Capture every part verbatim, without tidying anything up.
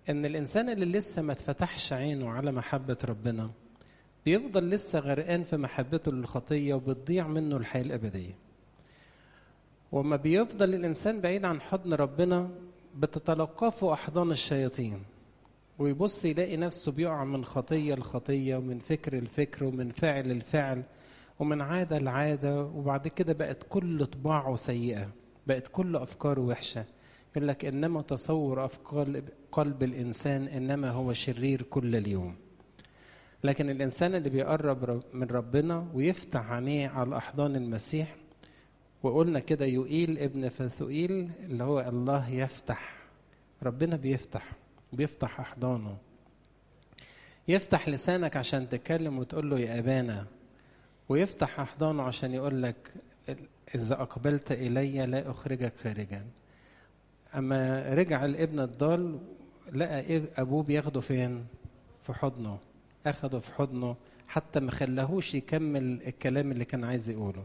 ان الانسان اللي لسه ما اتفتحش عينه على محبة ربنا بيفضل لسه غرقان في محبته للخطية وبتضيع منه الحياة الأبدية. وما بيفضل الإنسان بعيد عن حضن ربنا بتتلقفه أحضان الشياطين، ويبص يلاقي نفسه بيقع من خطية لخطية ومن فكر لفكر ومن فعل لفعل ومن عادة لعادة، وبعد كده بقت كل طباعه سيئة، بقت كل أفكاره وحشة. يقول لك إنما تصور أفكار قلب الإنسان إنما هو شرير كل اليوم. لكن الإنسان اللي بيقرب من ربنا ويفتح عينيه على أحضان المسيح، وقلنا كده يوئيل ابن فثوئيل اللي هو الله يفتح، ربنا بيفتح بيفتح أحضانه. يفتح لسانك عشان تتكلم وتقول له يا أبانا، ويفتح أحضانه عشان يقول لك إذا أقبلت إلي لا أخرجك خارجا. أما رجع الابن الضال لقى أبوه بياخده فين؟ في حضنه، أخده في حضنه حتى ما خلاهوش يكمل الكلام اللي كان عايز يقوله.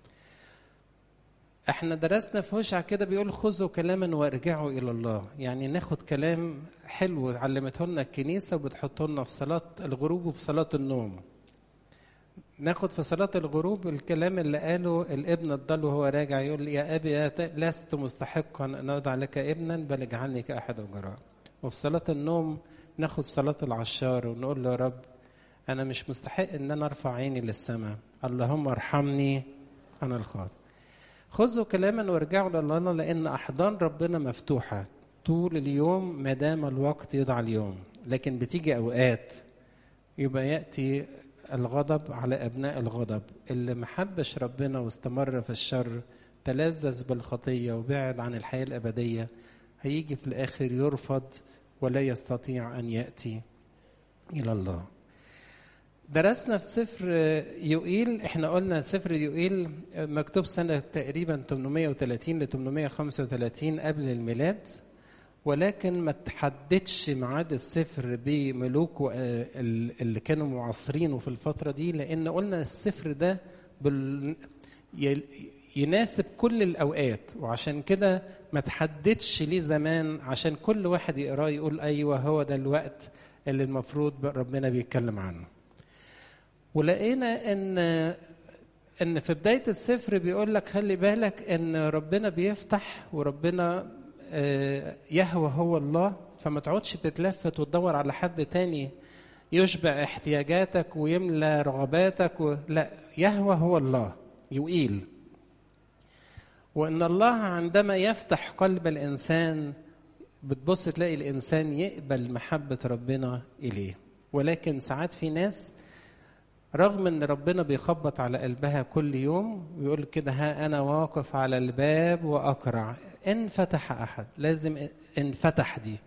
احنا درسنا في هوشع كده بيقول خذوا كلاما وارجعوا الى الله، يعني ناخد كلام حلو علمته لنا الكنيسه وبتحطه لنا في صلاه الغروب وفي صلاه النوم. ناخد في صلاه الغروب الكلام اللي قاله الابن الضال وهو راجع، يقول يا ابي لست مستحقا ان اضع لك ابنا بل اجعلني كاحد اجراء. وفي صلاه النوم ناخد صلاه العشار ونقول له يا رب انا مش مستحق ان انا ارفع عيني للسماء، اللهم ارحمني انا الخاطئ. خذوا كلاما وارجعوا لله، لأن أحضان ربنا مفتوحة طول اليوم ما دام الوقت يضع اليوم. لكن بتيجي أوقات يبقى يأتي الغضب على أبناء الغضب، اللي محبش ربنا واستمر في الشر تلذذ بالخطية وبعد عن الحياة الأبدية، هيجي في الآخر يرفض ولا يستطيع أن يأتي إلى الله. درسنا في سفر يوئيل، احنا قلنا سفر يوئيل مكتوب سنة تقريبا ثمانمائة وثلاثين ل ثمانمائة وخمسة وثلاثين قبل الميلاد، ولكن ما تحددش ميعاد السفر بملوك اللي كانوا معاصرينه في الفترة دي، لأن قلنا السفر ده بال... يناسب كل الأوقات، وعشان كده ما تحددش ليه زمان عشان كل واحد يقراه يقول أيوة هو ده الوقت اللي المفروض ربنا بيتكلم عنه. ولقينا ان ان في بدايه السفر بيقول لك خلي بالك ان ربنا بيفتح وربنا يهوى هو الله، فما تقعدش تتلفت وتدور على حد تاني يشبع احتياجاتك ويملى رغباتك و... لا، يهوى هو الله يوئيل. وان الله عندما يفتح قلب الانسان بتبص تلاقي الانسان يقبل محبه ربنا اليه. ولكن ساعات في ناس رغم ان ربنا بيخبط على قلبها كل يوم ويقول كده ها انا واقف على الباب واقرع ان فتح احد، لازم انفتح دي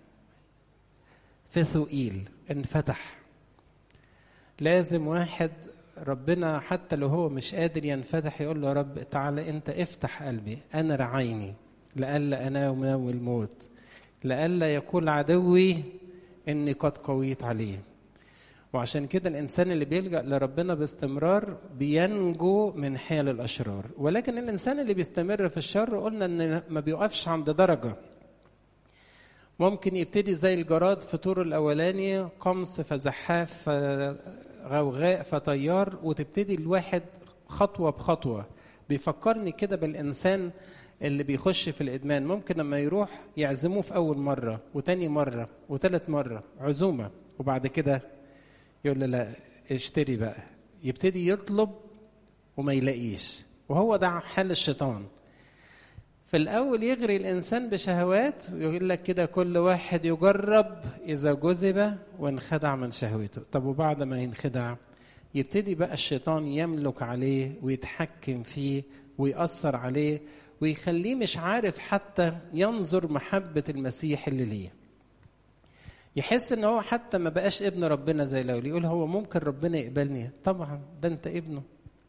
فثوئيل انفتح. لازم واحد ربنا حتى لو هو مش قادر ينفتح يقول له يا رب تعالى انت افتح قلبي، انا رعيني لئلا انام نوم الموت، لئلا يقول عدوي اني قد قويت عليه. وعشان كده الإنسان اللي بيلجأ لربنا باستمرار بينجو من حيل الأشرار. ولكن الإنسان اللي بيستمر في الشر قلنا إن ما بيقفش عند درجة، ممكن يبتدي زي الجراد في طور الأولاني قمص فزحاف غوغاء فطيار، وتبتدي الواحد خطوة بخطوة. بيفكرني كده بالإنسان اللي بيخش في الإدمان، ممكن لما يروح يعزموه في أول مرة وتاني مرة وثالث مرة عزومة، وبعد كده يقول له لا اشتري بقى، يبتدي يطلب وما يلاقيش. وهو ده حال الشيطان، في الأول يغري الإنسان بشهوات ويقول لك كده كل واحد يجرب إذا جذب وانخدع من شهوته. طب وبعد ما ينخدع يبتدي بقى الشيطان يملك عليه ويتحكم فيه ويأثر عليه ويخليه مش عارف حتى ينظر محبة المسيح اللي ليه. يحس ان هو حتى ما بقاش ابن ربنا زي الاول، يقول هو ممكن ربنا يقبلني؟ طبعا ده انت ابنه،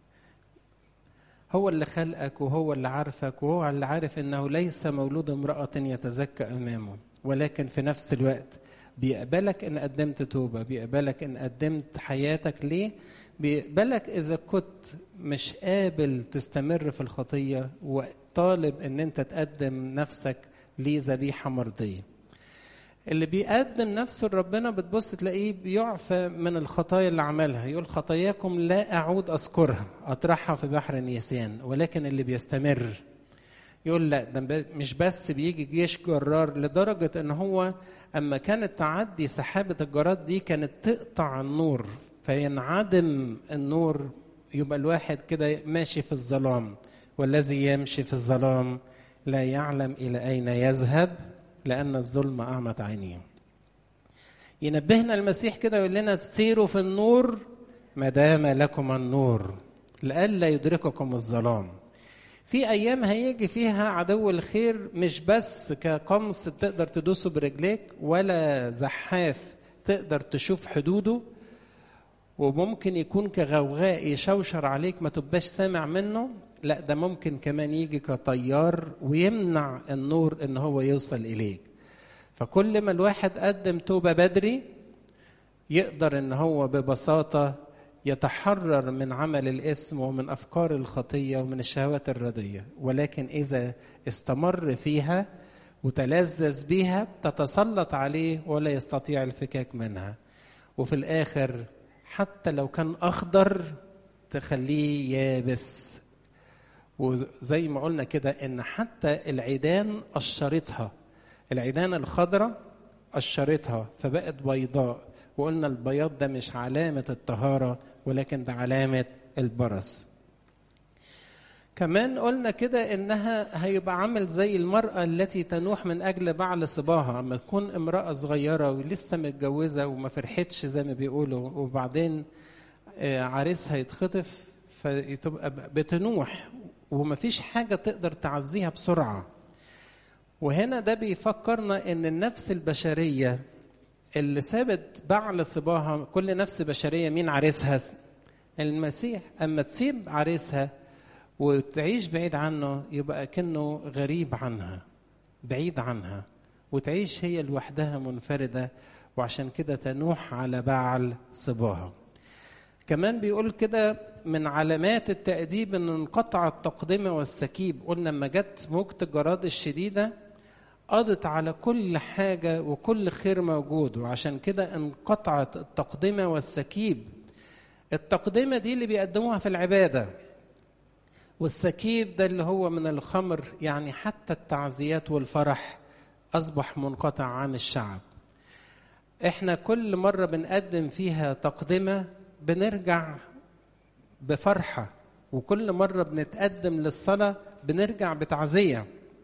هو اللي خلقك وهو اللي عارفك وهو اللي عارف انه ليس مولود امرأة يتزكى امامه، ولكن في نفس الوقت بيقبلك ان قدمت توبة، بيقبلك ان قدمت حياتك ليه، بيقبلك اذا كنت مش قابل تستمر في الخطية وطالب ان انت تقدم نفسك ليه ذبيحة مرضية. اللي بيقدم نفسه لربنا بتبص تلاقيه بيعفى من الخطايا اللي عملها، يقول خطاياكم لا أعود أذكرها أطرحها في بحر النسيان. ولكن اللي بيستمر يقول لا، ده مش بس بيجي جيش جرار، لدرجة ان هو اما كانت تعدي سحابة الجراد دي كانت تقطع النور فينعدم النور، يبقى الواحد كده ماشي في الظلام. والذي يمشي في الظلام لا يعلم إلى أين يذهب لأن الظلم أعمت عينيه. ينبهنا المسيح كده يقول لنا سيروا في النور ما دام لكم النور لئلا يدرككم الظلام. في أيام هيجي فيها عدو الخير مش بس كقمص تقدر تدوسه برجليك، ولا زحاف تقدر تشوف حدوده، وممكن يكون كغوغاء يشوشر عليك ما تبقاش سامع منه. لا، ده ممكن كمان يجي كطيار ويمنع النور ان هو يوصل اليك. فكل ما الواحد قدم توبة بدري يقدر ان هو ببساطة يتحرر من عمل الاسم ومن افكار الخطية ومن الشهوات الردية. ولكن اذا استمر فيها وتلذذ بيها تتسلط عليه ولا يستطيع الفكاك منها، وفي الاخر حتى لو كان اخضر تخليه يابس. وزي ما قلنا كده ان حتى العيدان قشرتها، العيدان الخضراء قشرتها فبقت بيضاء، وقلنا البياض ده مش علامة الطهارة ولكن ده علامة البرص. كمان قلنا كده انها هيبقى عامل زي المرأة التي تنوح من اجل بعل صباها. اما تكون امرأة صغيرة ولسه متجوزة وما فرحتش زي ما بيقولوا، وبعدين عريسها يتخطف فتبقى بتنوح ومفيش حاجة تقدر تعزيها بسرعة. وهنا ده بيفكرنا ان النفس البشرية اللي سابت بعل صباها، كل نفس بشرية مين عريسها؟ المسيح. اما تسيب عريسها وتعيش بعيد عنه يبقى كأنه غريب عنها، بعيد عنها، وتعيش هي لوحدها منفردة، وعشان كده تنوح على بعل صباها. كمان بيقول كده من علامات التأديب ان انقطع التقدمة والسكيب. قلنا لما جت موجة الجراد الشديدة قضت على كل حاجة وكل خير موجود، وعشان كده انقطعت التقدمة والسكيب. التقدمة دي اللي بيقدموها في العبادة، والسكيب ده اللي هو من الخمر، يعني حتى التعزيات والفرح أصبح منقطع عن الشعب. احنا كل مرة بنقدم فيها تقدمة بنرجع بفرحة، وكل مرة بنتقدم للصلاة بنرجع بتعزية.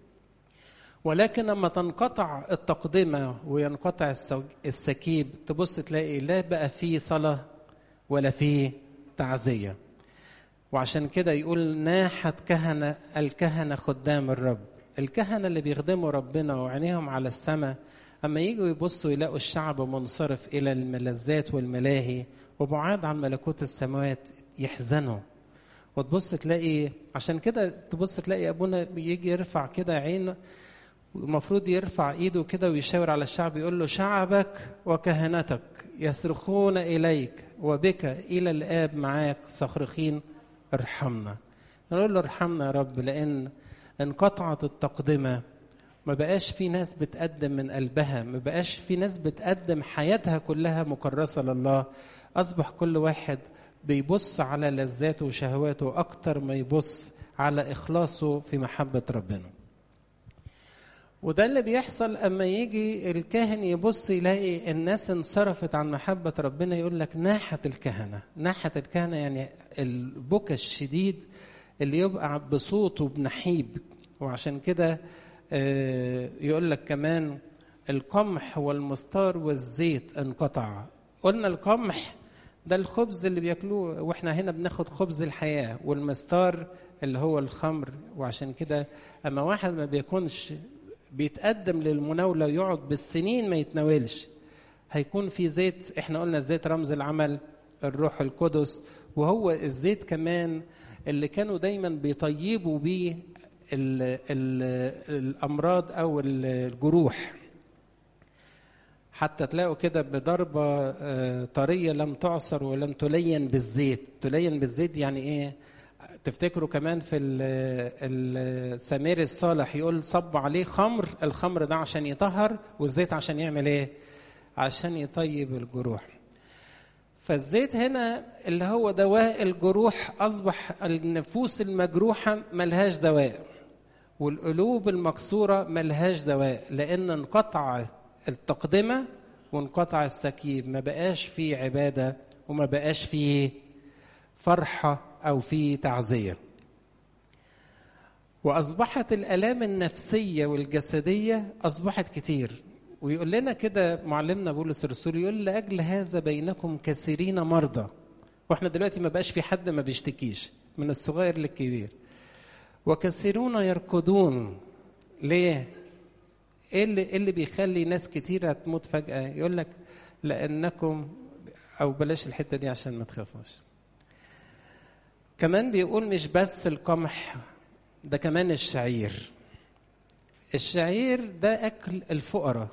ولكن لما تنقطع التقدمة وينقطع السكيب تبص تلاقي لا بقى فيه صلاة ولا فيه تعزية. وعشان كده يقول ناحت كهنة الكهنة خدام الرب. الكهنة اللي بيخدموا ربنا وعينيهم على السماء، أما يجوا يبصوا يلاقوا الشعب منصرف إلى الملذات والملاهي وبعاد عن ملكوت السماوات يحزنوا. وتبص تلاقي عشان كده تبص تلاقي أبونا بيجي يرفع كده عينه، المفروض يرفع ايده كده ويشاور على الشعب يقول له شعبك وكهنتك يصرخون إليك وبك إلى الآب معاك صخرخين ارحمنا. نقول له ارحمنا يا رب، لأن انقطعت التقدمة، ما بقاش في ناس بتقدم من قلبها، ما بقاش في ناس بتقدم حياتها كلها مكرسة لله. أصبح كل واحد بيبص على لذاته وشهواته أكتر ما يبص على إخلاصه في محبة ربنا. وده اللي بيحصل أما يجي الكاهن يبص يلاقي الناس انصرفت عن محبة ربنا، يقول لك ناحت الكهنة. ناحت الكهنة يعني البكا الشديد اللي يبقى بصوته بنحيب. وعشان كده يقول لك كمان القمح والمستار والزيت انقطع. قلنا القمح ده الخبز اللي بياكلوه، واحنا هنا بناخد خبز الحياة، والمستار اللي هو الخمر. وعشان كده اما واحد ما بيكونش بيتقدم للمناولة ويقعد بالسنين ما يتناولش، هيكون في زيت. احنا قلنا الزيت رمز العمل الروح القدس، وهو الزيت كمان اللي كانوا دايما بيطيبوا بيه ال ال الأمراض أو الجروح. حتى تلاقوا كده بضربة طرية لم تعصر ولم تلين بالزيت. تلين بالزيت يعني إيه؟ تفتكروا كمان في السمير الصالح يقول صب عليه خمر، الخمر ده عشان يطهر، والزيت عشان يعمل ايه؟ عشان يطيب الجروح. فالزيت هنا اللي هو دواء الجروح، أصبح النفوس المجروحة ملهاش دواء، والقلوب المكسورة ملهاش دواء، لأن انقطع التقدمة وانقطع السكيب، ما بقاش فيه عبادة وما بقاش فيه فرحة أو فيه تعزية. وأصبحت الآلام النفسية والجسدية أصبحت كتير. ويقول لنا كده معلمنا بولس الرسول، يقول لأجل هذا بينكم كثيرين مرضى. واحنا دلوقتي ما بقاش في حد ما بيشتكيش، من الصغير للكبير. وكثيرون يركضون. ليه؟ ايه اللي, إيه اللي بيخلي ناس كتيرة تموت فجأة؟ يقول لك لأنكم، أو بلاش الحتة دي عشان ما تخافوش. كمان بيقول مش بس القمح، ده كمان الشعير. الشعير ده أكل الفقراء،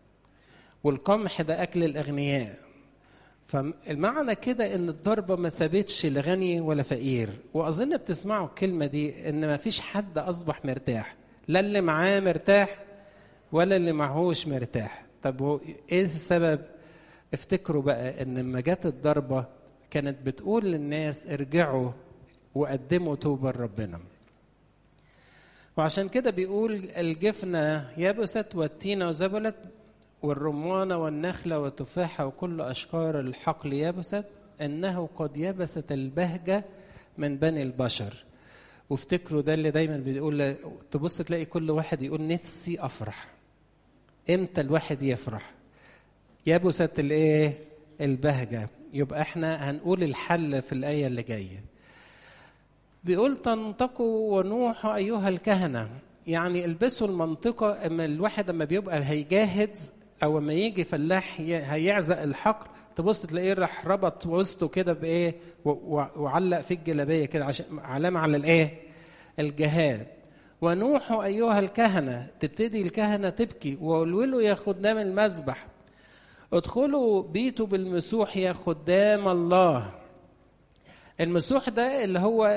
والقمح ده أكل الأغنياء. فالمعنى كده إن الضربة ما سابتش لغني ولا فقير. وأظن بتسمعوا الكلمة دي، إن ما فيش حد أصبح مرتاح، لا اللي معاه مرتاح ولا اللي معهوش مرتاح. طب إيه السبب؟ افتكروا بقى إن لما جت الضربة كانت بتقول للناس ارجعوا وقدموا توبة لربنا. وعشان كده بيقول الجفنة يبست والتينة وزبلت والرمانة والنخلة والتفاحة وكل أشكار الحقل يبست، إنه قد يبست البهجة من بني البشر. وافتكروا ده اللي دايما بيقول، تبص تلاقي كل واحد يقول نفسي أفرح. إمتى الواحد يفرح؟ يبست الإيه؟ البهجة. يبقى احنا هنقول الحل في الآية اللي جاية. بيقول تنطقوا ونوحوا أيها الكهنة، يعني البسوا المنطقة. اما الواحد اما بيبقى هيجاهد او اما يجي فلاح هيعزق الحقل، تبص تلاقيه راح ربط وسطه كده بايه وعلق في الجلابيه كده عشان علامه على الايه؟ الجهاد. ونوحوا ايها الكهنه، تبتدي الكهنه تبكي. وولولوا يا خدام المذبح، ادخلوا بيتوا بالمسوح يا خدام الله. المسوح ده اللي هو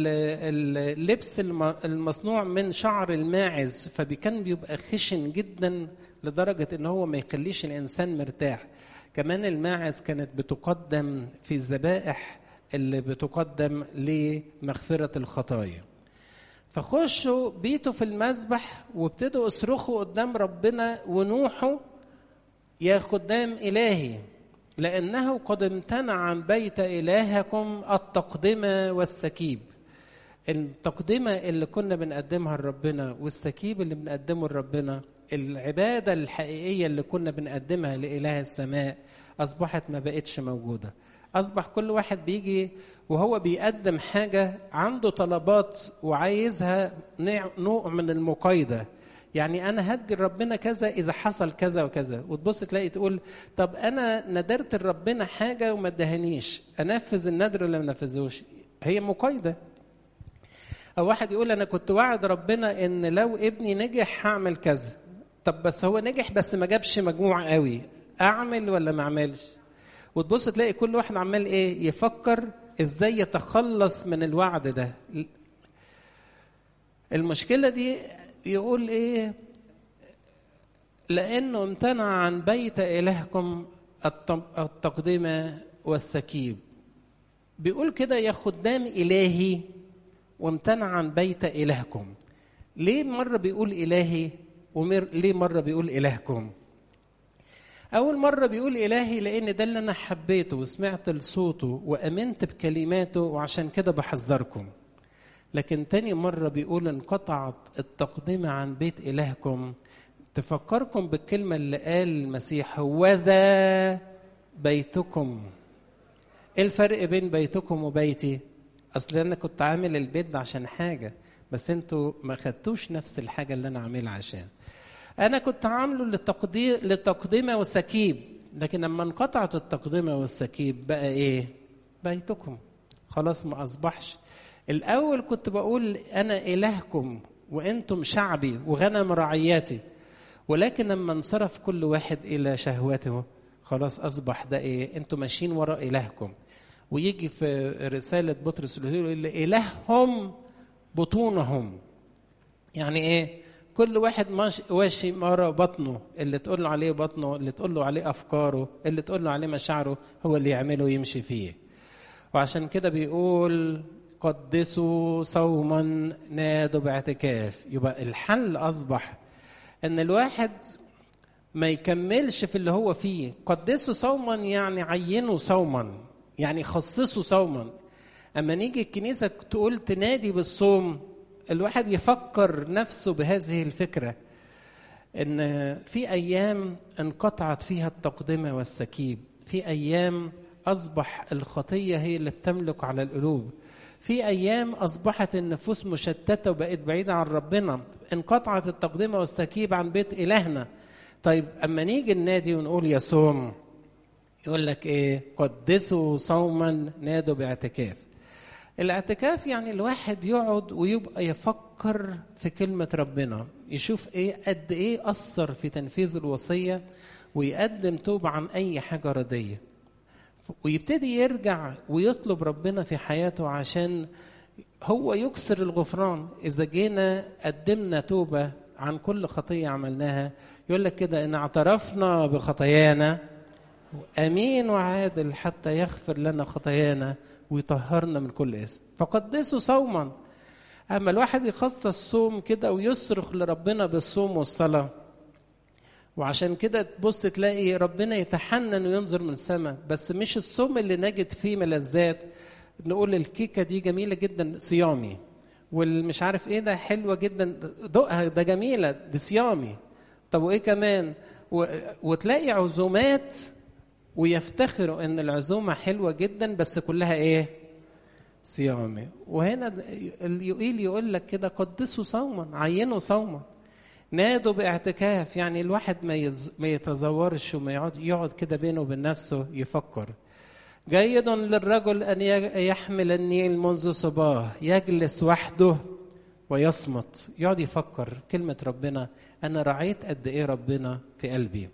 اللبس المصنوع من شعر الماعز، فكان بيبقى خشن جدا لدرجة ان هو ما يخليش الانسان مرتاح. كمان الماعز كانت بتقدم في الذبائح اللي بتقدم لمغفرة الخطايا. فخشوا بيتوا في المذبح وابتدوا اصرخوا قدام ربنا ونوحوا يا خدام إلهي، لأنه قد امتنع عن بيت إلهكم التقدمة والسكيب. التقدمة اللي كنا بنقدمها لربنا والسكيب اللي بنقدمه لربنا، العبادة الحقيقية اللي كنا بنقدمها لإله السماء، أصبحت ما بقتش موجودة. أصبح كل واحد بيجي وهو بيقدم حاجة عنده طلبات وعايزها نوع من المقايضة. يعني أنا هدي ربنا كذا إذا حصل كذا وكذا، وتبص تلاقي تقول طب أنا ندرت ربنا حاجة وما ادهنيش، أنفذ الندر ولا ما نفذوش؟ هي مقايضة. أو واحد يقول أنا كنت وعد ربنا إن لو ابني نجح هعمل كذا، طب بس هو نجح بس ما جابش مجموع قوي، أعمل ولا ما أعملش؟ وتبص تلاقي كل واحد عمال إيه؟ يفكر إزاي يتخلص من الوعد ده. المشكلة دي يقول إيه؟ لأنه امتنع عن بيت إلهكم التقدمة والسكيب. بيقول كده يا خدام إلهي وامتنع عن بيت إلهكم. ليه مرة بيقول إلهي وليه مرة بيقول إلهكم؟ أول مرة بيقول إلهي لأن ده اللي أنا حبيته وسمعت لصوته وأمنت بكلماته وعشان كده بحذركم. لكن تاني مرة بيقول انقطعت التقدمة عن بيت إلهكم، تفكركم بالكلمة اللي قال المسيح وذا بيتكم. إيه الفرق بين بيتكم وبيتي؟ أصل أنا كنت عامل البيت ده عشان حاجة، بس أنتوا ما خدتوش نفس الحاجة اللي أنا عاملها عشان. أنا كنت عامله للتقدمة والسكيب، لكن لما انقطعت التقدمة والسكيب بقى إيه؟ بيتكم. خلاص ما أصبحش. الأول كنت بقول أنا إلهكم وأنتم شعبي وغنم رعياتي، ولكن لما انصرف كل واحد إلى شهوته خلاص أصبح ده إيه؟ أنتم ماشيين وراء إلهكم. ويجي في رسالة بطرس يقول إلههم بطونهم. يعني إيه؟ كل واحد ماشي مرة بطنه، اللي تقول له عليه بطنه، اللي تقول له عليه أفكاره، اللي تقول له عليه مشاعره، هو اللي يعمله ويمشي فيه. وعشان كده بيقول قدسوا صوما نادوا باعتكاف. يبقى الحل أصبح إن الواحد ما يكملش في اللي هو فيه. قدسوا صوما يعني عينوا صوما، يعني خصصوا صوما. أما نيجي الكنيسة تقول تنادي بالصوم، الواحد يفكر نفسه بهذه الفكرة، إن في أيام انقطعت فيها التقدمة والسكيب، في أيام أصبح الخطية هي اللي بتملك على القلوب، في أيام أصبحت النفوس مشتتة وبقت بعيدة عن ربنا، انقطعت التقدمة والسكيب عن بيت إلهنا. طيب أما نيجي النادي ونقول يا صوم، يقول لك إيه؟ قدسوا صوما نادوا باعتكاف. الاعتكاف يعني الواحد يقعد ويبقى يفكر في كلمة ربنا، يشوف إيه قد إيه أثر في تنفيذ الوصية، ويقدم توبة عن أي حاجة ردية، ويبتدي يرجع ويطلب ربنا في حياته عشان هو يكسر الغفران. إذا جينا قدمنا توبة عن كل خطية عملناها، يقول لك كده إن اعترفنا بخطايانا أمين وعادل حتى يغفر لنا خطايانا ويطهرنا من كل اسم. فقدسوا صوما. أما الواحد يخصص صوم كده ويصرخ لربنا بالصوم والصلاة، وعشان كده تبص تلاقي ربنا يتحنن وينظر من السماء. بس مش الصوم اللي نجد فيه ملذات، نقول الكيكة دي جميلة جدا صيامي، والمش عارف ايه ده حلوة جدا دقها ده جميلة دي صيامي. طب وايه كمان؟ و... وتلاقي عزومات ويفتخروا ان العزومة حلوة جدا بس كلها ايه؟ صيامي. وهنا يقول يقول لك كده قدسوا صوما، عينوا صوما، نادوا باعتكاف. يعني الواحد ما يز... ما يتزورش وما يقعد يقعد كده بينه وبين نفسه يفكر. جيد للرجل ان يحمل النيل منذ صباه، يجلس وحده ويصمت، يقعد يفكر كلمة ربنا، انا رعيت قد ايه ربنا في قلبي.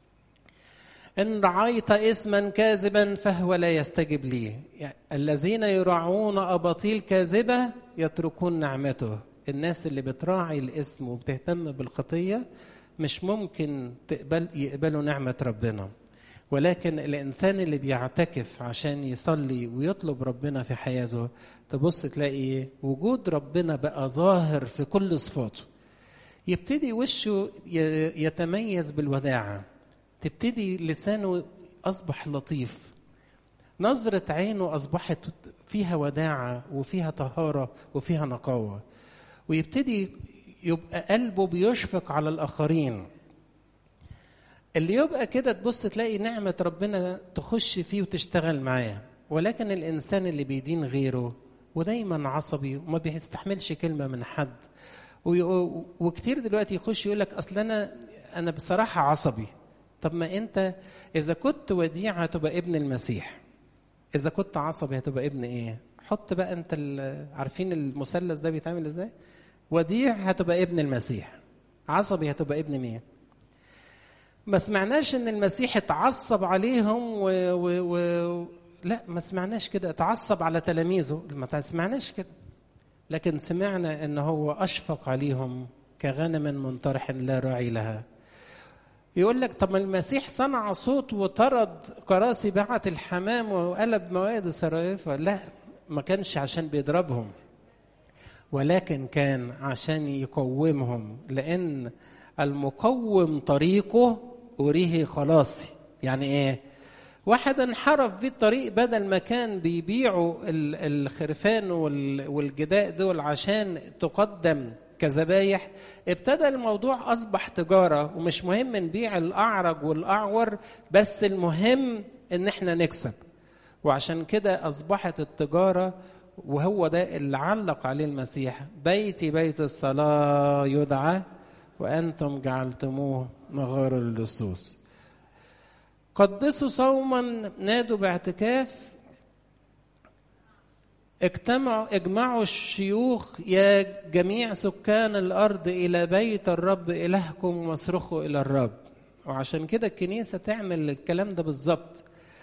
إن رعيت اسما كاذبا فهو لا يستجب لي. يعني الذين يراعون أباطيل كاذبة يتركون نعمته. الناس اللي بتراعي الاسم وبتهتم بالخطية مش ممكن تقبل يقبلوا نعمة ربنا. ولكن الإنسان اللي بيعتكف عشان يصلي ويطلب ربنا في حياته، تبص تلاقي وجود ربنا بقى ظاهر في كل صفاته. يبتدي وشه يتميز بالوداعة، تبتدي لسانه أصبح لطيف، نظرة عينه أصبحت فيها وداعة وفيها طهارة وفيها نقاوة، ويبتدي يبقى قلبه بيشفق على الآخرين. اللي يبقى كده تبص تلاقي نعمة ربنا تخش فيه وتشتغل معاه. ولكن الإنسان اللي بيدين غيره ودايما عصبي وما بيستحملش كلمة من حد، وكتير دلوقتي يخش يقول لك أصل أنا أنا بصراحة عصبي. طب ما أنت إذا كنت وديع هتبقى ابن المسيح، إذا كنت عصبي هتبقى ابن إيه؟ حط بقى أنت عارفين المثلث ده بيتعمل إزاي؟ وديع هتبقى ابن المسيح، عصبي هتبقى ابن مين؟ ما سمعناش إن المسيح اتعصب عليهم و... و... و... لا ما سمعناش كده، اتعصب على تلاميذه، ما سمعناش كده. لكن سمعنا إن هو أشفق عليهم كغنم منطرح لا راعي لها. يقول لك طب المسيح صنع صوت وطرد كراسي بعت الحمام وقلب مواد سرايفة؟ لا، ما كانش عشان بيضربهم، ولكن كان عشان يقومهم، لأن المقوم طريقه أريه خلاصي. يعني إيه؟ واحد انحرف في الطريق، بدل ما كان بيبيعوا الخرفان والجداء دول عشان تقدم كذبايح، ابتدى الموضوع أصبح تجارة، ومش مهم نبيع الأعرج والأعور، بس المهم إن احنا نكسب. وعشان كده أصبحت التجارة، وهو ده اللي علق عليه المسيح: بيتي بيت الصلاة يدعى وأنتم جعلتموه مغارة للصوص. قدسوا صوما نادوا باعتكاف. اجتمعوا اجمعوا الشيوخ يا جميع سكان الأرض إلى بيت الرب إلهكم واصرخوا إلى الرب. وعشان كده الكنيسة تعمل الكلام ده بالظبط،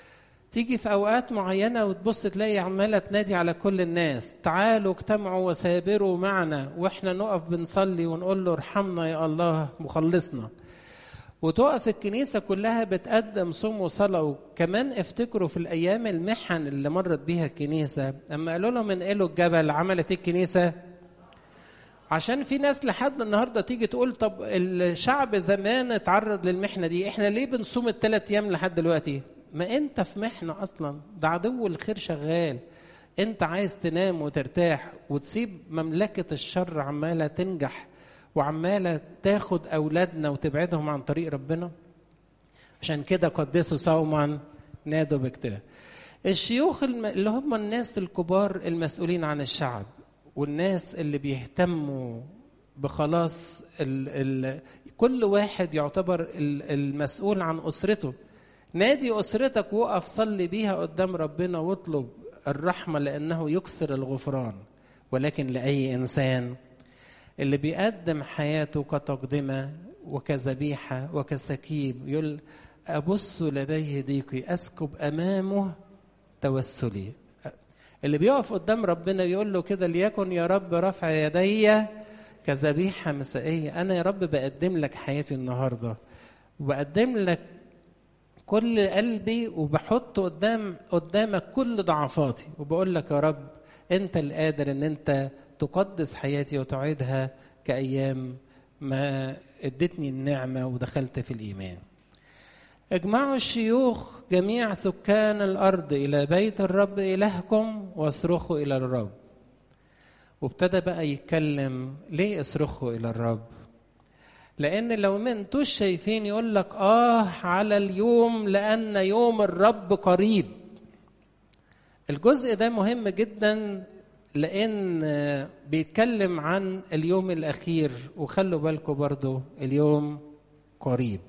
تيجي في أوقات معينة وتبص تلاقي عمالة تنادي على كل الناس، تعالوا اجتمعوا وسابروا معنا، وإحنا نقف بنصلي ونقول له ارحمنا يا الله مخلصنا. وتقف الكنيسة كلها بتقدم صوم وصلاة. وكمان افتكروا في الأيام المحن اللي مرت بيها الكنيسة، أما قالوا لهم انقلوا الجبل، عملت الكنيسة؟ عشان في ناس لحد النهاردة تيجي تقول طب الشعب زمان اتعرض للمحنة دي، احنا ليه بنصوم الثلاث أيام لحد دلوقتي؟ ما انت في محنة أصلا، ده عدو الخير شغال. انت عايز تنام وترتاح وتسيب مملكة الشر عمالة تنجح وعمالة تاخد أولادنا وتبعدهم عن طريق ربنا. عشان كده قدسوا صوما نادوا باكتئاب. الشيوخ اللي هم الناس الكبار المسؤولين عن الشعب والناس اللي بيهتموا بخلاص ال ال كل واحد يعتبر المسؤول عن أسرته. نادي أسرتك وقف صلي بيها قدام ربنا واطلب الرحمة لأنه يكسر الغفران. ولكن لأي إنسان اللي بيقدم حياته كتقدمة وكذبيحة وكسكيب، يقول أبص لديه ضيقي أسكب أمامه توسلي. اللي بيقف قدام ربنا يقول له كده ليكن يا رب رفع يدي كذبيحة مسائية. أنا يا رب بقدم لك حياتي النهاردة وبقدم لك كل قلبي وبحط قدام قدامك كل ضعفاتي وبقول لك يا رب أنت القادر أن أنت تقدس حياتي وتعيدها كأيام ما ادتني النعمة ودخلت في الإيمان. اجمعوا الشيوخ جميع سكان الأرض إلى بيت الرب إلهكم واصرخوا إلى الرب. وابتدى بقى يتكلم ليه اصرخوا إلى الرب؟ لأن لو ما انتوش شايفين يقول لك آه على اليوم لأن يوم الرب قريب. الجزء ده مهم جدا لأن بيتكلم عن اليوم الأخير، وخلوا بالكم برضو اليوم قريب.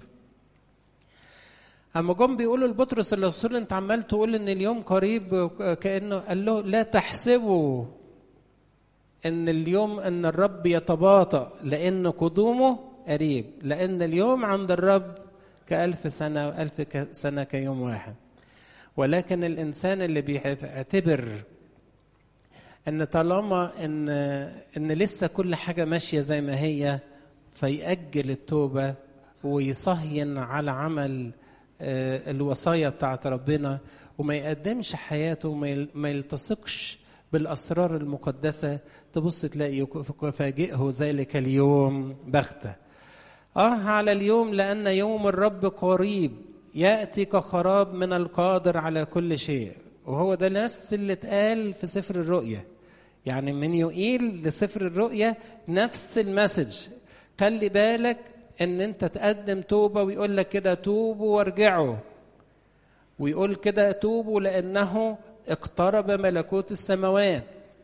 أما جم بيقولوا لبطرس الرسول أنت عمال تقول إن اليوم قريب، كأنه قال له لا تحسبوا إن اليوم إن الرب يتباطأ لأن قدومه قريب، لأن اليوم عند الرب كألف سنة وألف سنة كيوم واحد. ولكن الإنسان اللي بيعتبر ان طالما ان ان لسه كل حاجه ماشيه زي ما هي، فيأجل التوبه ويصهين على عمل الوصايا بتاعت ربنا وما يقدمش حياته وما يلتصقش بالاسرار المقدسه، تبص تلاقي فاجئه ذلك اليوم بغته. اه على اليوم لان يوم الرب قريب ياتي كخراب من القادر على كل شيء. وهو ده نفس اللي اتقال في سفر الرؤيا، يعني من يقيل لسفر الرؤيا نفس المسج. خلي بالك ان انت تقدم توبة ويقول لك كده توبوا وارجعوا، ويقول كده توبوا لانه اقترب ملكوت السماوات.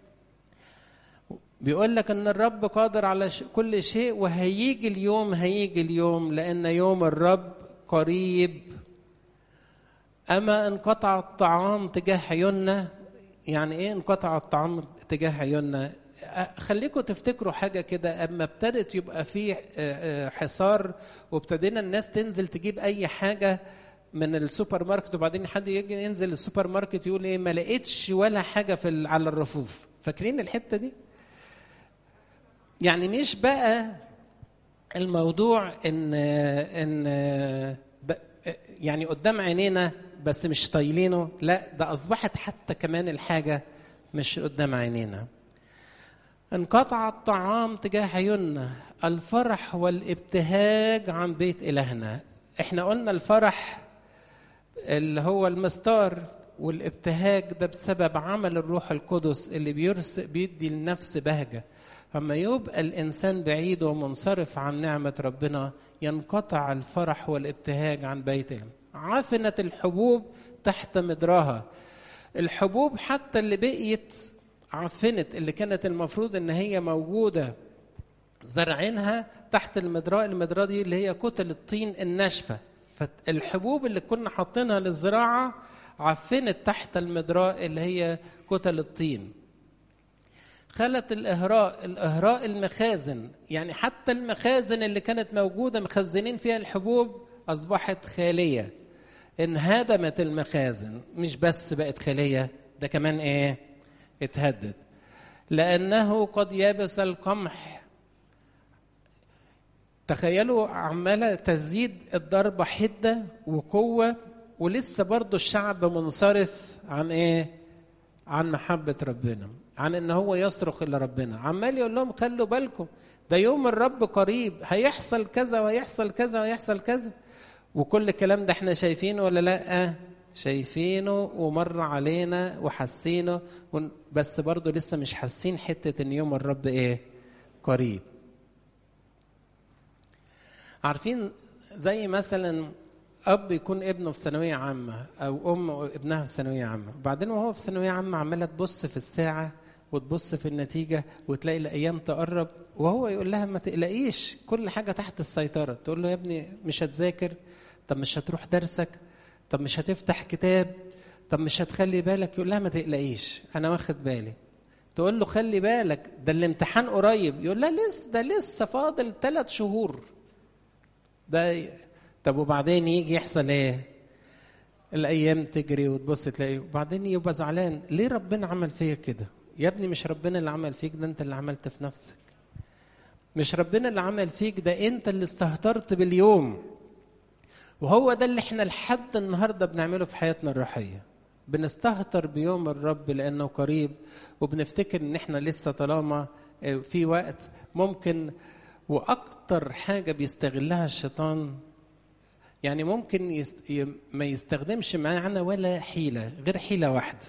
بيقول لك ان الرب قادر على كل شيء وهيجي اليوم هيجي اليوم لان يوم الرب قريب. أما انقطع الطعام تجاه عيوننا. يعني إيه انقطع الطعام تجاه عيوننا؟ خليكم تفتكروا حاجة كده. أما ابتدت يبقى فيه حصار وابتدينا الناس تنزل تجيب أي حاجة من السوبر ماركت، وبعدين حد يجي ينزل السوبر ماركت يقول إيه ما لقيتش ولا حاجة في على الرفوف. فاكرين الحتة دي؟ يعني مش بقى الموضوع إن إن يعني قدام عينينا بس مش طايلينه، لا ده أصبحت حتى كمان الحاجة مش قدام عينينا. انقطع الطعام تجاه عيوننا، الفرح والابتهاج عن بيت إلهنا. احنا قلنا الفرح اللي هو المستار، والابتهاج ده بسبب عمل الروح القدس اللي بيرس بيدي النفس بهجة. فما يبقى الإنسان بعيد ومنصرف عن نعمة ربنا ينقطع الفرح والابتهاج عن بيته. عفنت الحبوب تحت مدراها. الحبوب حتى اللي بقيت عفنت، اللي كانت المفروض ان هي موجودة زرعينها تحت المدراء. المدراء دي اللي هي كتل الطين الناشفة. فالحبوب اللي كنا حاطينها للزراعة عفنت تحت المدراء اللي هي كتل الطين. خلت الإهراء، الإهراء المخازن، يعني حتى المخازن اللي كانت موجودة مخزنين فيها الحبوب أصبحت خالية. انهدمت المخازن، مش بس بقت خلية، ده كمان ايه؟ اتهدد. لأنه قد يبس القمح. تخيلوا عمالة تزيد الضربة حدة وقوة، ولسه برضو الشعب منصرف عن ايه؟ عن محبة ربنا، عن ان هو يصرخ الى ربنا. عمال يقول لهم خلوا بالكم، ده يوم الرب قريب، هيحصل كذا ويحصل كذا ويحصل كذا. وكل الكلام ده احنا شايفينه ولا لا؟ شايفينه ومر علينا وحسينه، بس برضو لسه مش حاسين حتة ان يوم الرب ايه؟ قريب. عارفين زي مثلا اب يكون ابنه في ثانويه عامه، او ام ابنها في ثانويه عامه، وبعدين وهو في ثانويه عامه عماله تبص في الساعه وتبص في النتيجه، وتلاقي الايام تقرب، وهو يقول لها ما تقلقيش، كل حاجه تحت السيطره. تقول له يا ابني مش هتذاكر؟ طب مش هتروح درسك؟ طب مش هتفتح كتاب؟ طب مش هتخلي بالك؟ يقول لها ما تقلقيش انا واخد بالي. تقول له خلي بالك ده الامتحان قريب، يقول لها لسه، ده لسه فاضل ثلاث شهور ده. طب وبعدين يجي يحصل ايه؟ الايام تجري وتبص تلاقيه، وبعدين يبقى زعلان، ليه ربنا عمل فيا كده؟ يا ابني مش ربنا اللي عمل فيك، ده انت اللي عملت في نفسك. مش ربنا اللي عمل فيك، ده انت اللي استهترت باليوم. وهو ده اللي احنا لحد النهارده بنعمله في حياتنا الروحيه، بنستهتر بيوم الرب لانه قريب، وبنفتكر ان احنا لسه طالما في وقت ممكن. واكتر حاجه بيستغلها الشيطان، يعني ممكن يست... ما يستخدمش معانا ولا حيلة غير حيلة واحدة.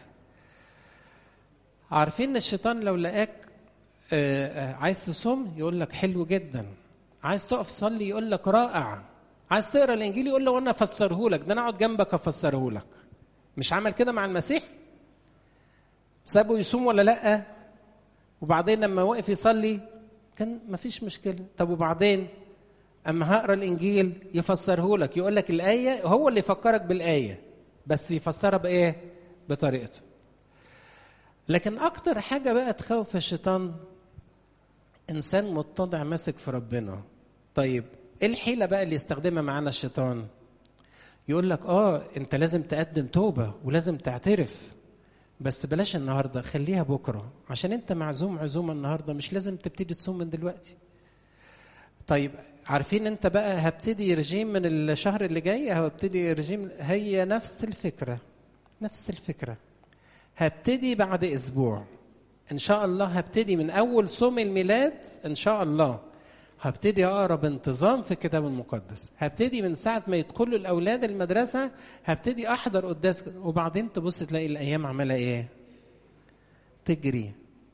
عارفين الشيطان لو لقاك عايز تصوم يقول لك حلو جدا، عايز تقف صلي يقول لك رائع، عايز تقرا الانجيل يقول له وانا افسره لك، ده انا اقعد جنبك افسره لك. مش عمل كده مع المسيح؟ سابه يصوم ولا لا؟ وبعدين لما وقف يصلي كان مفيش مشكلة. طب وبعدين أما هقرأ الإنجيل يفسره لك، يقول لك الآية، هو اللي يفكرك بالآية بس يفسرها بإيه؟ بطريقته. لكن أكتر حاجة بقى تخوف الشيطان إنسان متضع ماسك في ربنا. طيب إيه الحيلة بقى اللي يستخدمها معانا الشيطان؟ يقول لك آه أنت لازم تقدم توبة ولازم تعترف، بس بلاش النهاردة، خليها بكرة، عشان أنت معزوم عزومة النهاردة، مش لازم تبتدي تصوم من دلوقتي. طيب عارفين انت بقى هبتدي رجيم من الشهر اللي جاي، هبتدي رجيم، هي نفس الفكرة، نفس الفكرة. هبتدي بعد اسبوع ان شاء الله، هبتدي من اول صوم الميلاد ان شاء الله، هبتدي اقرا بانتظام في الكتاب المقدس، هبتدي من ساعة ما يدخلوا الاولاد المدرسة هبتدي احضر قداس، وبعدين تبص تلاقي الايام عمالة ايه؟ تجري.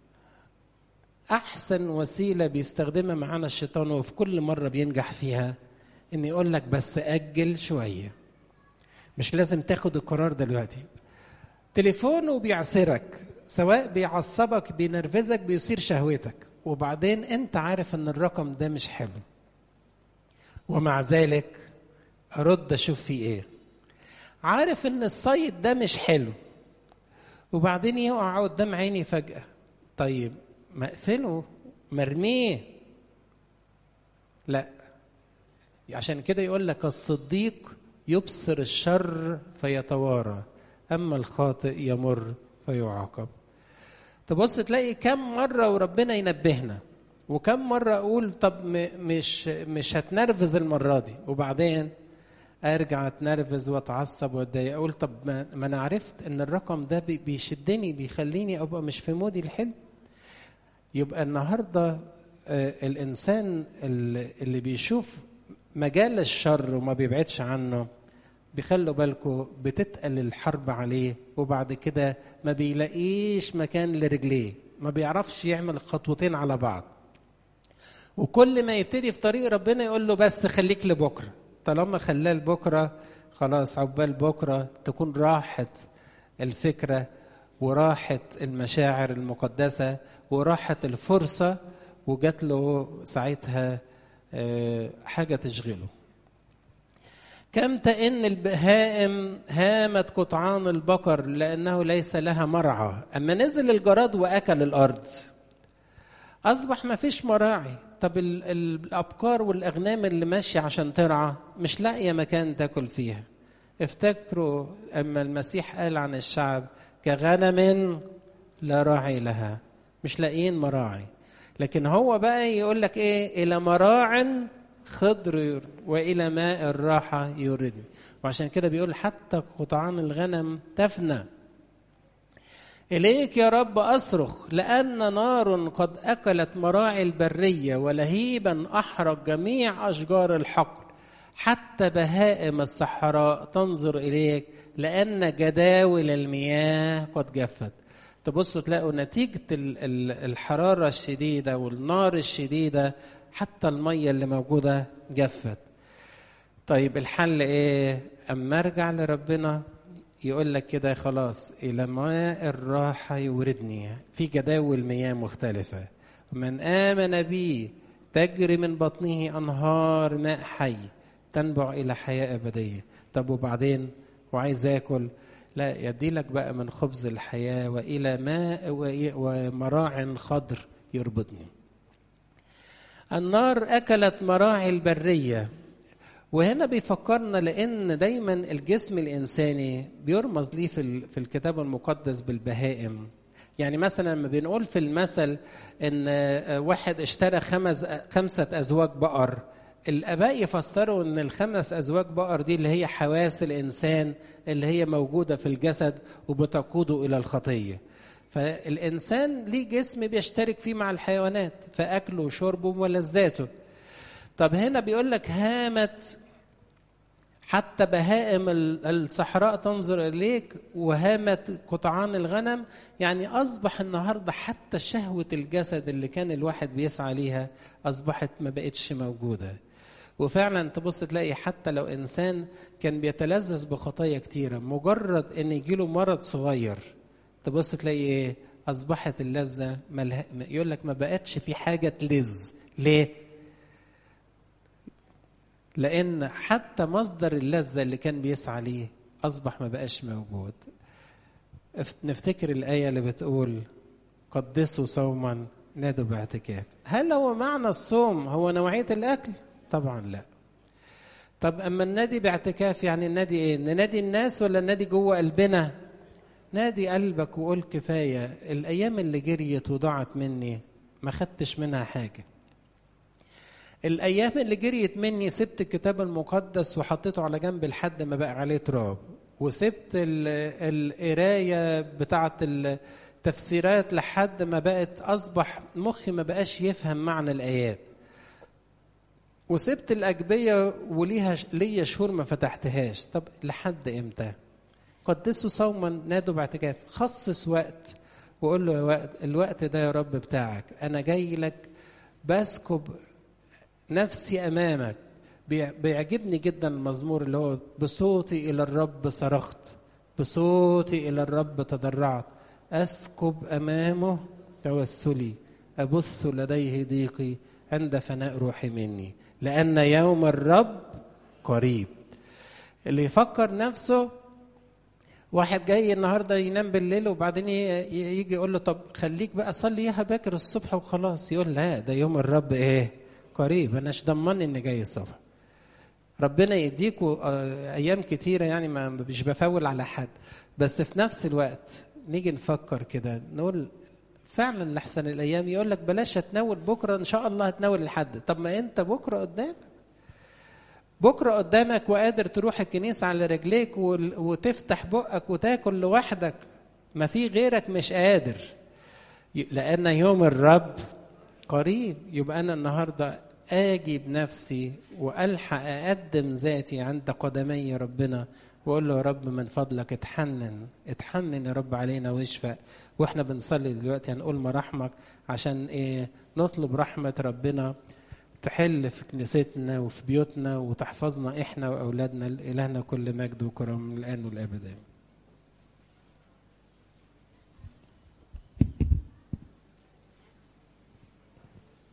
أحسن وسيلة بيستخدمها معانا الشيطان وفي كل مرة بينجح فيها إن يقول لك بس أجل شوية، مش لازم تاخد القرار دلوقتي. تليفونه بيعسرك، سواء بيعصبك بينرفزك بيثير شهوتك، وبعدين أنت عارف إن الرقم ده مش حلو، ومع ذلك أرد أشوف فيه إيه. عارف إن الصيد ده مش حلو، وبعدين يقع قدام عيني فجأة، طيب مقفله مرميه، لا. عشان كده يقول لك الصديق يبصر الشر فيتوارى، أما الخاطئ يمر فيعاقب. تبص تلاقي كم مرة وربنا ينبهنا، وكم مرة أقول طب مش مش هتنرفز المرة دي، وبعدين أرجع أتنرفز وأتعصب وأتضايق، أقول طب ما أنا عرفت إن الرقم ده بيشدني بيخليني أبقى مش في مودي الحلو. يبقى النهاردة الإنسان اللي بيشوف مجال الشر وما بيبعدش عنه، بيخلوا بالكم بتتقل الحرب عليه، وبعد كده ما بيلاقيش مكان لرجليه، ما بيعرفش يعمل خطوتين على بعض. وكل ما يبتدي في طريق ربنا يقول له بس خليك لبكرة، طالما خلاه لبكرة خلاص عقبال بكرة تكون راحت الفكرة وراحت المشاعر المقدسة وراحت الفرصة، وجات له ساعتها حاجة تشغله. كم تئن البهائم هامت قطعان البقر لأنه ليس لها مرعى، أما نزل الجراد وأكل الأرض أصبح ما فيش مراعي. طب الأبقار والأغنام اللي ماشية عشان ترعى مش لاقية مكان تاكل فيها، افتكروا أما المسيح قال عن الشعب كغنم لا راعي لها، مش لاقيين مراعي. لكن هو بقى يقول لك ايه؟ الى مراع خضر والى ماء الراحه يوردني. وعشان كده بيقول حتى قطعان الغنم تفنى. اليك يا رب اصرخ لان نار قد اكلت مراعي البريه ولهيبا احرق جميع اشجار الحقل، حتى بهائم الصحراء تنظر اليك لان جداول المياه قد جفت. تبصوا تلاقوا نتيجة الحرارة الشديدة والنار الشديدة حتى المية اللي موجودة جفت. طيب الحل ايه؟ اما ارجع لربنا يقول لك كده خلاص الى ماء الراحة يوردني، في جداول مياه مختلفة. من آمن بي تجري من بطنه انهار ماء حي تنبع الى حياة ابدية. طب وبعدين؟ وعايز اكل؟ لا، يدي لك بقى من خبز الحياة وإلى ماء ومراع خضر يربطني. النار أكلت مراعي البرية. وهنا بيفكرنا لأن دايما الجسم الإنساني بيرمز ليه في في الكتاب المقدس بالبهائم. يعني مثلا لما بنقول في المثل إن واحد اشترى خمس خمسة أزواج بقر، الآباء يفسروا إن الخمس أزواج بقر دي اللي هي حواس الإنسان اللي هي موجودة في الجسد وبتقوده إلى الخطية. فالإنسان ليه جسم بيشترك فيه مع الحيوانات في أكله وشربه ولذاته. طب هنا بيقول لك هامت حتى بهائم الصحراء تنظر إليك وهامت قطعان الغنم. يعني أصبح النهاردة حتى شهوة الجسد اللي كان الواحد بيسعى ليها أصبحت ما بقتش موجودة. وفعلا تبص تلاقي حتى لو إنسان كان بيتلذذ بخطايا كتيرة، مجرد إن يجيله مرض صغير تبص تلاقي إيه؟ أصبحت اللذة مله... يقول لك ما بقتش في حاجة تلذ. ليه؟ لأن حتى مصدر اللذة اللي كان بيسعى ليه أصبح ما بقاش موجود. نفتكر الآية اللي بتقول قدسوا صوما نادوا باعتكاف. هل هو معنى الصوم هو نوعية الأكل؟ طبعا لا. طب أما النادي باعتكاف يعني النادي إيه؟ ننادي الناس ولا النادي جوه قلبنا؟ نادي قلبك وقول كفاية، الأيام اللي جريت وضاعت مني ما خدتش منها حاجة. الأيام اللي جريت مني سبت الكتاب المقدس وحطيته على جنب لحد ما بقى عليه تراب، وسبت القراية بتاعة التفسيرات لحد ما بقت أصبح مخي ما بقاش يفهم معنى الآيات، وسبت الأجبية وليها ليا شهور ما فتحتهاش. طب لحد إمتى؟ قدسوا صوما نادوا باعتكاف. خصص وقت وقول له يا وقت، الوقت ده يا رب بتاعك، أنا جاي لك بسكب نفسي أمامك. بيعجبني جدا المزمور اللي هو بصوتي إلى الرب صرخت، بصوتي إلى الرب تضرعت، أسكب أمامه توسلي، أبث لديه ضيقي عند فناء روحي مني، لأن يوم الرب قريب. اللي يفكر نفسه واحد جاي النهارده ينام بالليل وبعدين يجي يقول له طب خليك بقى صلي اياها باكر الصبح وخلاص، يقول لا ده يوم الرب ايه قريب، انا مش ضمني اني جاي الصبح. ربنا يديكوا ايام كتيره يعني ما مش بفول على حد، بس في نفس الوقت نيجي نفكر كده نقول فعلا لحسن الايام يقول لك بلاش اتناول بكره، ان شاء الله هتناول لحد. طب ما انت بكره قدامك، بكره قدامك وقادر تروح الكنيسه على رجليك وتفتح بقك وتاكل لوحدك، ما في غيرك مش قادر، لان يوم الرب قريب. يبقى انا النهارده اجي بنفسي والحق اقدم ذاتي عند قدمي ربنا واقول له يا رب من فضلك اتحنن اتحنن يا رب علينا واشفق. واحنا بنصلي دلوقتي هنقول مراحمك عشان ايه؟ نطلب رحمه ربنا تحل في كنيستنا وفي بيوتنا وتحفظنا احنا واولادنا. الهنا كل مجد وكرم الان والابد.